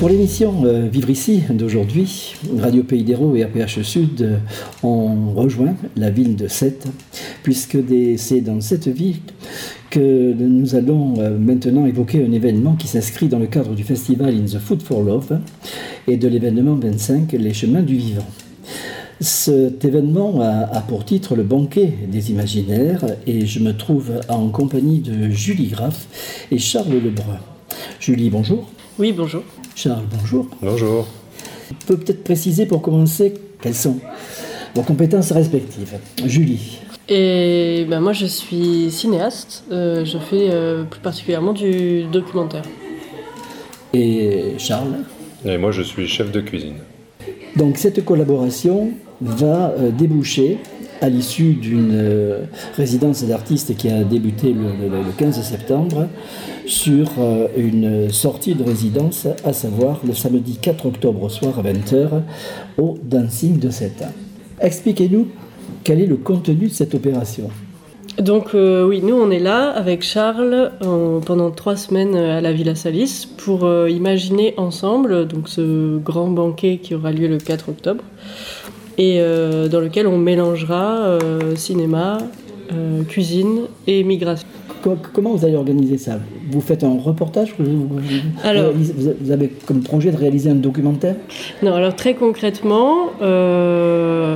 Pour l'émission Vivre ici d'aujourd'hui, Radio Pays d'Hérault et APH Sud ont rejoint la ville de Sète, puisque c'est dans cette ville que nous allons maintenant évoquer un événement qui s'inscrit dans le cadre du festival In the Food for Love et de l'événement 25 Les Chemins du Vivant. Cet événement a pour titre le banquet des imaginaires et je me trouve en compagnie de Julie Graff et Charles Lebrun. Julie, bonjour. Oui, bonjour. Charles, bonjour. Bonjour. On peut peut-être préciser pour commencer quelles sont vos compétences respectives. Julie. Et moi je suis cinéaste, je fais plus particulièrement du documentaire. Et Charles. Et moi je suis chef de cuisine. Donc cette collaboration va déboucher à l'issue d'une résidence d'artistes qui a débuté le 15 septembre sur une sortie de résidence, à savoir le samedi 4 octobre au soir à 20h au Dancing de Sète. Expliquez-nous quel est le contenu de cette opération. Donc oui, nous on est là avec Charles pendant 3 semaines à la Villa Salis pour imaginer ensemble donc, ce grand banquet qui aura lieu le 4 octobre et dans lequel on mélangera cinéma, cuisine et migration. Comment vous allez organiser ça ? Vous faites un reportage ? Alors, vous avez comme projet de réaliser un documentaire ? Non, alors très concrètement, le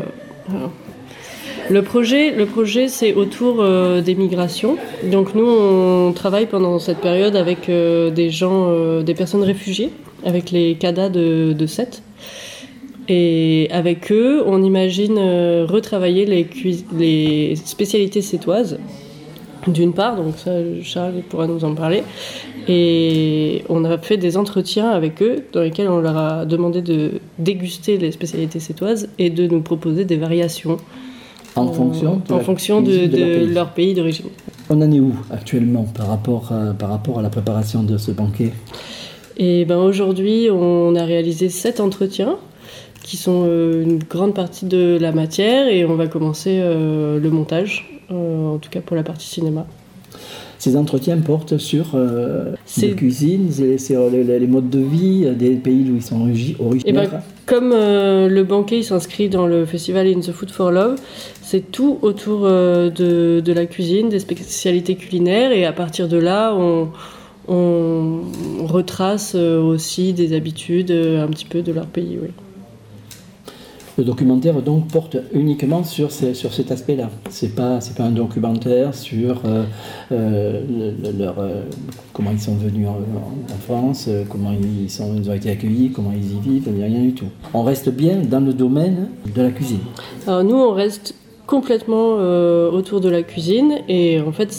projet c'est autour des migrations. Donc nous, on travaille pendant cette période avec des personnes réfugiées, avec les CADA de Sète. Et avec eux, on imagine retravailler les spécialités sétoises. D'une part, donc ça, Charles pourra nous en parler. Et on a fait des entretiens avec eux dans lesquels on leur a demandé de déguster les spécialités sétoises et de nous proposer des variations en fonction de leur pays d'origine. On en est où actuellement par rapport à la préparation de ce banquet ? Et aujourd'hui, on a réalisé 7 entretiens qui sont une grande partie de la matière et on va commencer le montage. En tout cas pour la partie cinéma. Ces entretiens portent sur la cuisine, sur les modes de vie des pays où ils sont originaires. Comme le banquet il s'inscrit dans le festival In the Food for Love, c'est tout autour de la cuisine, des spécialités culinaires et à partir de là on retrace aussi des habitudes un petit peu de leur pays. Oui. Le documentaire donc porte uniquement sur cet aspect-là. C'est pas un documentaire sur comment ils sont venus en France, comment ils ont été accueillis, comment ils y vivent, il n'y a rien du tout. On reste bien dans le domaine de la cuisine. Alors nous, on reste complètement autour de la cuisine et en fait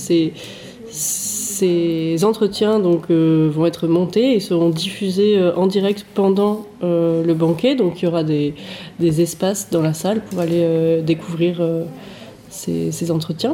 ces entretiens donc, vont être montés et seront diffusés en direct pendant le banquet. Donc il y aura des espaces dans la salle pour aller découvrir ces entretiens.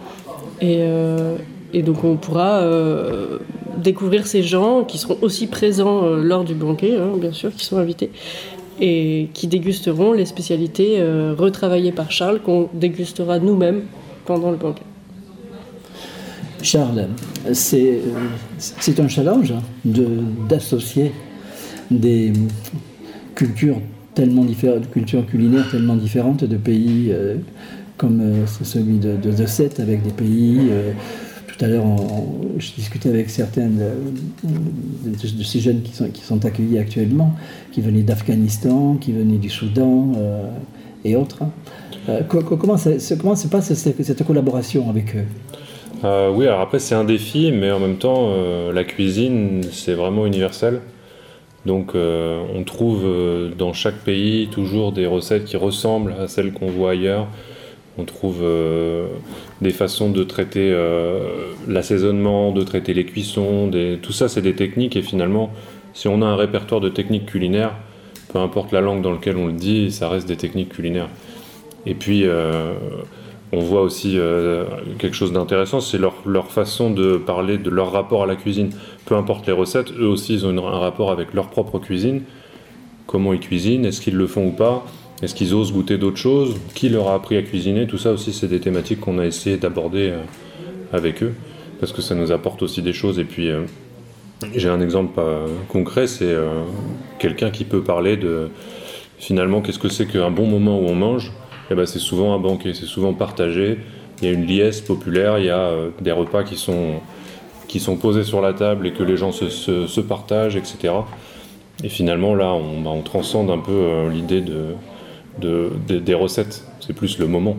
Et donc on pourra découvrir ces gens qui seront aussi présents lors du banquet, bien sûr, qui sont invités, et qui dégusteront les spécialités retravaillées par Charles, qu'on dégustera nous-mêmes pendant le banquet. Charles, c'est un challenge d'associer des cultures tellement différentes, cultures culinaires tellement différentes de pays comme celui de Sète, avec des pays. Tout à l'heure, je discutais avec certains de ces jeunes qui sont accueillis actuellement, qui venaient d'Afghanistan, qui venaient du Soudan et autres. Comment se passe cette collaboration avec eux ? Oui, alors après c'est un défi, mais en même temps la cuisine c'est vraiment universel. Donc on trouve dans chaque pays toujours des recettes qui ressemblent à celles qu'on voit ailleurs. On trouve des façons de traiter l'assaisonnement, de traiter les cuissons, tout ça c'est des techniques et finalement si on a un répertoire de techniques culinaires, peu importe la langue dans laquelle on le dit, ça reste des techniques culinaires. Et puis on voit aussi quelque chose d'intéressant, c'est leur façon de parler de leur rapport à la cuisine. Peu importe les recettes, eux aussi ils ont un rapport avec leur propre cuisine. Comment ils cuisinent, est-ce qu'ils le font ou pas ? Est-ce qu'ils osent goûter d'autres choses ? Qui leur a appris à cuisiner ? Tout ça aussi c'est des thématiques qu'on a essayé d'aborder avec eux, parce que ça nous apporte aussi des choses. Et puis J'ai un exemple concret, c'est quelqu'un qui peut parler de finalement qu'est-ce que c'est qu'un bon moment où on mange. Eh ben, c'est souvent un banquet, c'est souvent partagé. Il y a une liesse populaire, il y a des repas qui sont posés sur la table et que les gens se partagent, etc. Et finalement, là, on transcende un peu l'idée des recettes. C'est plus le moment.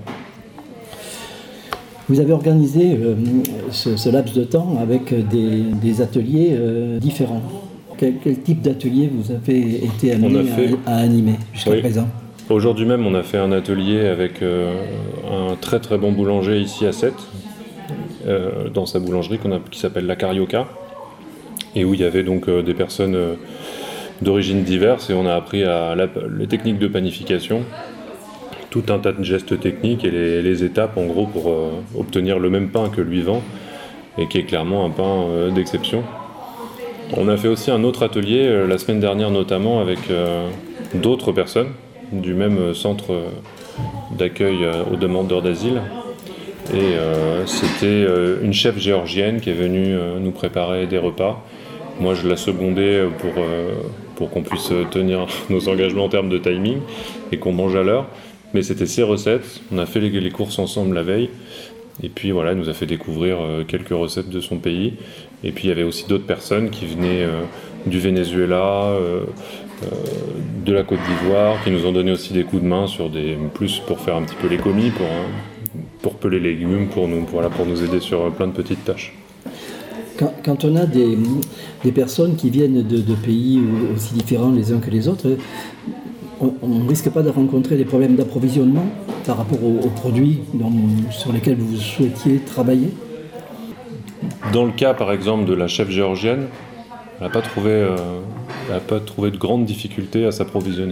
Vous avez organisé ce laps de temps avec des ateliers différents. Quel type d'atelier vous avez été amené à animer jusqu'à présent ? Aujourd'hui même, on a fait un atelier avec un très très bon boulanger ici à Sète, dans sa boulangerie qui s'appelle la Carioca, et où il y avait donc des personnes d'origines diverses, et on a appris les techniques de panification, tout un tas de gestes techniques et les étapes en gros pour obtenir le même pain que lui vend, et qui est clairement un pain d'exception. On a fait aussi un autre atelier la semaine dernière notamment avec d'autres personnes du même centre d'accueil aux demandeurs d'asile. Et c'était une chef géorgienne qui est venue nous préparer des repas. Moi, je la secondais pour qu'on puisse tenir nos engagements en termes de timing et qu'on mange à l'heure. Mais c'était ses recettes. On a fait les courses ensemble la veille. Et puis voilà, elle nous a fait découvrir quelques recettes de son pays. Et puis il y avait aussi d'autres personnes qui venaient du Venezuela, de la Côte d'Ivoire, qui nous ont donné aussi des coups de main plus pour faire un petit peu les commis, pour peler les légumes, pour nous aider sur plein de petites tâches. Quand on a des personnes qui viennent de pays aussi différents les uns que les autres, on ne risque pas de rencontrer des problèmes d'approvisionnement par rapport aux produits sur lesquels vous souhaitiez travailler ? Dans le cas par exemple de la chef géorgienne, elle n'a pas trouvé de grandes difficultés à s'approvisionner.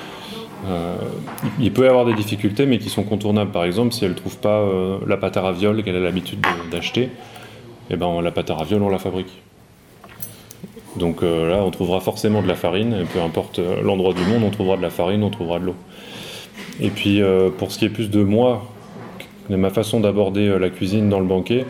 Il peut y avoir des difficultés mais qui sont contournables. Par exemple, si elle ne trouve pas la pâte à ravioles qu'elle a l'habitude d'acheter, eh ben, la pâte à ravioles on la fabrique. Donc là on trouvera forcément de la farine, et peu importe l'endroit du monde, on trouvera de la farine, on trouvera de l'eau. Et puis pour ce qui est plus de moi, de ma façon d'aborder la cuisine dans le banquet,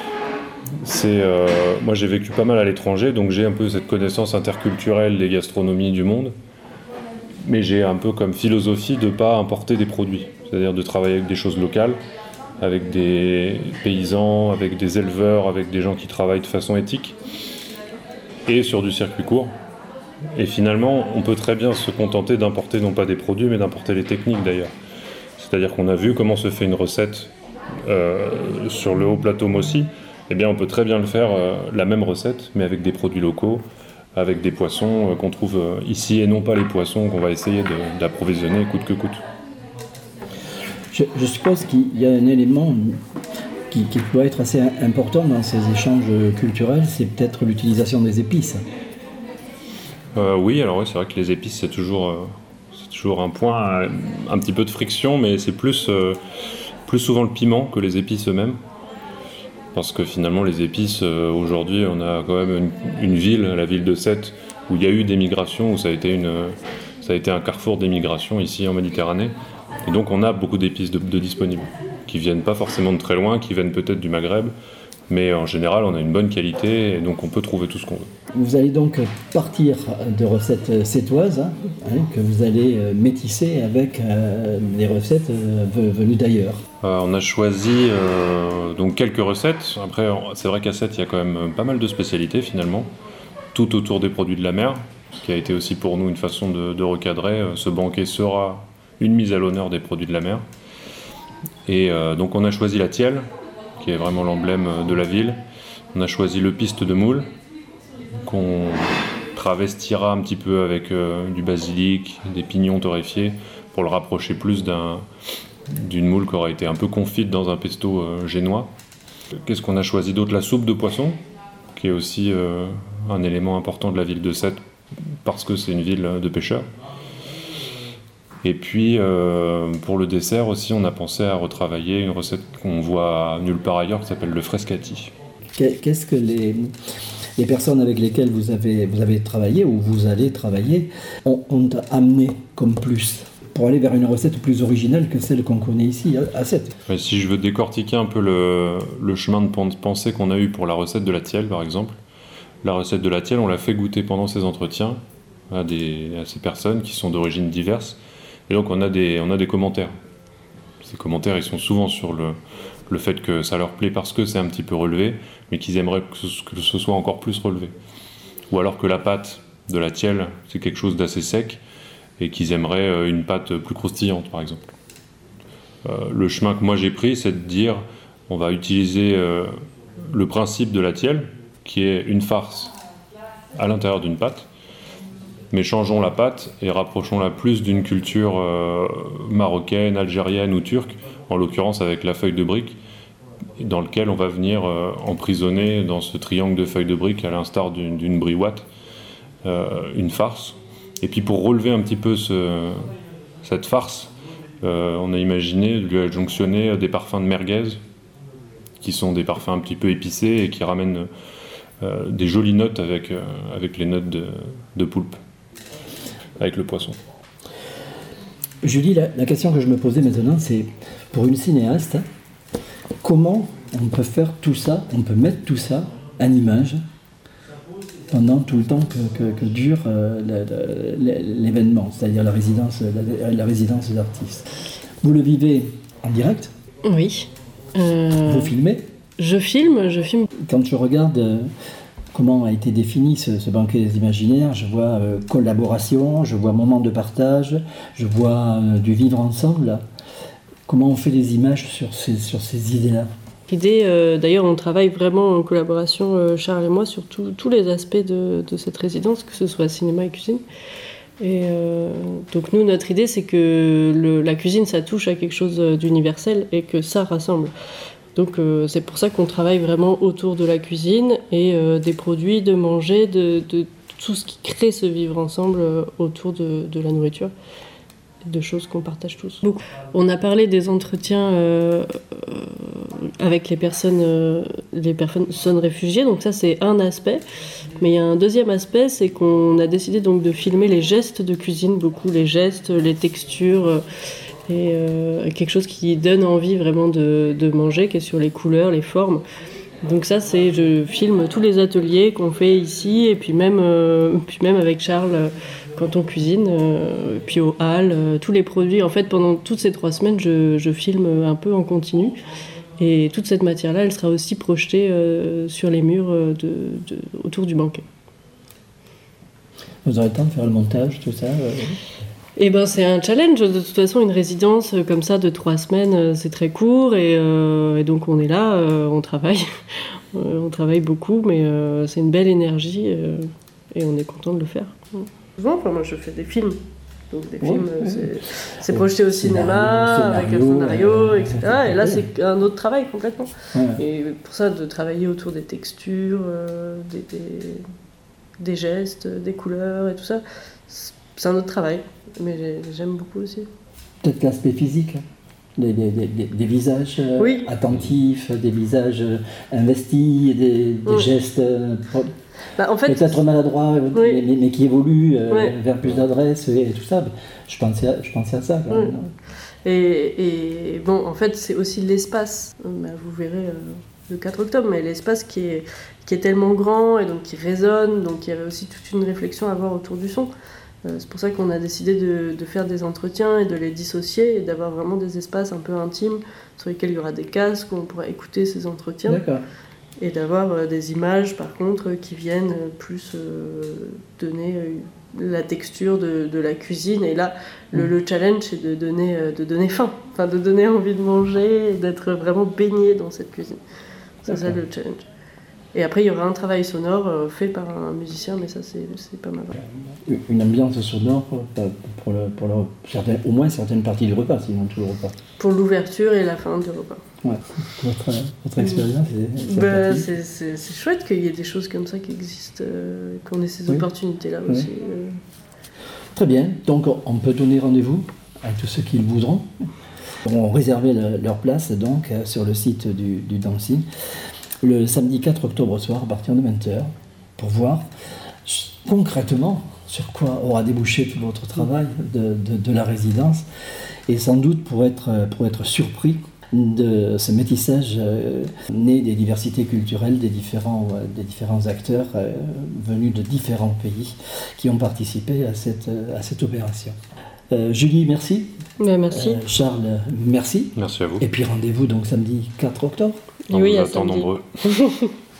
moi j'ai vécu pas mal à l'étranger, donc j'ai un peu cette connaissance interculturelle des gastronomies du monde, mais j'ai un peu comme philosophie de ne pas importer des produits, c'est-à-dire de travailler avec des choses locales, avec des paysans, avec des éleveurs, avec des gens qui travaillent de façon éthique, et sur du circuit court. Et finalement, on peut très bien se contenter d'importer non pas des produits, mais d'importer les techniques d'ailleurs. C'est-à-dire qu'on a vu comment se fait une recette sur le haut plateau Mossi. Eh bien, on peut très bien le faire, la même recette, mais avec des produits locaux, avec des poissons qu'on trouve ici, et non pas les poissons qu'on va essayer d'approvisionner coûte que coûte. Je suppose qu'il y a un élément qui doit être assez important dans ces échanges culturels, c'est peut-être l'utilisation des épices. Oui, alors oui, c'est vrai que les épices, c'est toujours un point, un petit peu de friction, mais c'est plus souvent le piment que les épices eux-mêmes. Parce que finalement, les épices, aujourd'hui, on a quand même une ville, la ville de Sète, où il y a eu des migrations, où ça a été un carrefour des migrations ici en Méditerranée. Et donc on a beaucoup d'épices de disponibles, qui viennent pas forcément de très loin, qui viennent peut-être du Maghreb, mais en général on a une bonne qualité, et donc on peut trouver tout ce qu'on veut. Vous allez donc partir de recettes sétoises, que vous allez métisser avec des recettes venues d'ailleurs. On a choisi donc quelques recettes. Après, c'est vrai qu'à Sète, il y a quand même pas mal de spécialités finalement, tout autour des produits de la mer, ce qui a été aussi pour nous une façon de recadrer. Ce banquet sera une mise à l'honneur des produits de la mer. Et donc on a choisi la tielle, qui est vraiment l'emblème de la ville. On a choisi le piste de moule, qu'on travestira un petit peu avec du basilic, des pignons torréfiés, pour le rapprocher plus d'une moule qui aura été un peu confite dans un pesto génois. Qu'est-ce qu'on a choisi d'autre ? La soupe de poisson, qui est aussi un élément important de la ville de Sète, parce que c'est une ville de pêcheurs. Et puis, pour le dessert aussi, on a pensé à retravailler une recette qu'on voit nulle part ailleurs, qui s'appelle le frescati. Qu'est-ce que les personnes avec lesquelles vous avez travaillé, ou vous allez travailler, ont amené comme plus, pour aller vers une recette plus originale que celle qu'on connaît ici, à Sète? Si je veux décortiquer un peu le chemin de pensée qu'on a eu pour la recette de la tielle, par exemple, La recette de la tielle, on l'a fait goûter pendant ces entretiens à ces personnes qui sont d'origines diverses. Et donc on a des commentaires. Ces commentaires, ils sont souvent sur le fait que ça leur plaît parce que c'est un petit peu relevé, mais qu'ils aimeraient que ce soit encore plus relevé. Ou alors que la pâte de la tielle, c'est quelque chose d'assez sec, et qu'ils aimeraient une pâte plus croustillante, par exemple. Le chemin que moi j'ai pris, c'est de dire, on va utiliser le principe de la tielle, qui est une farce à l'intérieur d'une pâte, mais changeons la pâte et rapprochons-la plus d'une culture marocaine, algérienne ou turque, en l'occurrence avec la feuille de brique, dans lequel on va venir emprisonner dans ce triangle de feuilles de brique, à l'instar d'une briouate, une farce. Et puis pour relever un petit peu cette farce, on a imaginé de lui adjonctionner des parfums de merguez, qui sont des parfums un petit peu épicés et qui ramènent des jolies notes avec les notes de poulpe, avec le poisson. Julie, la question que je me posais maintenant, c'est pour une cinéaste, comment on peut faire tout ça, on peut mettre tout ça en image pendant tout le temps que dure l'événement, c'est-à-dire la résidence d'artiste. Vous le vivez en direct ? Oui. Vous filmez ? Je filme. Quand je regarde comment a été défini ce banquet des imaginaires, je vois collaboration, je vois moment de partage, je vois du vivre ensemble. Comment on fait des images sur ces idées-là ? L'idée, d'ailleurs, on travaille vraiment en collaboration, Charles et moi, sur tous les aspects de cette résidence, que ce soit cinéma et cuisine. Et donc nous, notre idée, c'est que la cuisine, ça touche à quelque chose d'universel et que ça rassemble. Donc c'est pour ça qu'on travaille vraiment autour de la cuisine et des produits, de manger, de tout ce qui crée ce vivre ensemble autour de la nourriture, de choses qu'on partage tous. Beaucoup. On a parlé des entretiens avec les personnes réfugiées, donc ça c'est un aspect. Mais il y a un deuxième aspect, c'est qu'on a décidé donc de filmer les gestes de cuisine, beaucoup les gestes, les textures, et quelque chose qui donne envie vraiment de manger, qui est sur les couleurs, les formes. Donc ça, je filme tous les ateliers qu'on fait ici, et puis même avec Charles, quand on cuisine, puis au hall, tous les produits. En fait, pendant toutes ces 3 semaines, je filme un peu en continu. Et toute cette matière-là, elle sera aussi projetée sur les murs autour du banquet. Vous aurez le temps de faire le montage, tout ça Eh ben, c'est un challenge. De toute façon, une résidence comme ça de 3 semaines, c'est très court. Et donc, on est là, on travaille. On travaille beaucoup, mais c'est une belle énergie et on est content de le faire. Souvent, moi, je fais des films. Donc des films, c'est projeté au cinéma, avec un scénario, etc. Et là, c'est un autre travail complètement. Ouais. Et pour ça, de travailler autour des textures, des gestes, des couleurs et tout ça, c'est un autre travail. Mais j'aime beaucoup aussi. Peut-être l'aspect physique, des visages attentifs, des visages investis, des gestes... en fait, peut-être maladroit, mais qui évolue vers plus d'adresse et tout ça. Je pensais à ça quand même. Et bon, en fait, c'est aussi l'espace. Vous verrez le 4 octobre, mais l'espace qui est tellement grand et donc qui résonne. Donc il y avait aussi toute une réflexion à avoir autour du son. C'est pour ça qu'on a décidé de faire des entretiens et de les dissocier et d'avoir vraiment des espaces un peu intimes sur lesquels il y aura des casques où on pourra écouter ces entretiens. D'accord. Et d'avoir des images, par contre, qui viennent plus donner la texture de la cuisine. Et là, le challenge, c'est de donner faim, enfin de donner envie de manger, et d'être vraiment baigné dans cette cuisine. C'est ça le challenge. Et après, il y aura un travail sonore fait par un musicien, mais ça, c'est pas mal. Une ambiance sonore pour au moins certaines parties du repas, sinon tout le repas. Pour l'ouverture et la fin du repas. Ouais. Votre expérience, c'est chouette qu'il y ait des choses comme ça qui existent, qu'on ait ces opportunités-là aussi. Très bien. Donc, on peut donner rendez-vous à tous ceux qui le voudront. On réservé leur place donc sur le site du Dancing le samedi 4 octobre soir à partir de 20h pour voir concrètement sur quoi aura débouché tout votre travail de la résidence et sans doute pour être surpris de ce métissage né des diversités culturelles des différents acteurs venus de différents pays qui ont participé à cette opération. Julie, merci. Merci. Charles, merci. Merci à vous. Et puis rendez-vous donc samedi 4 octobre. On Oui, vous à attend samedi. nombreux.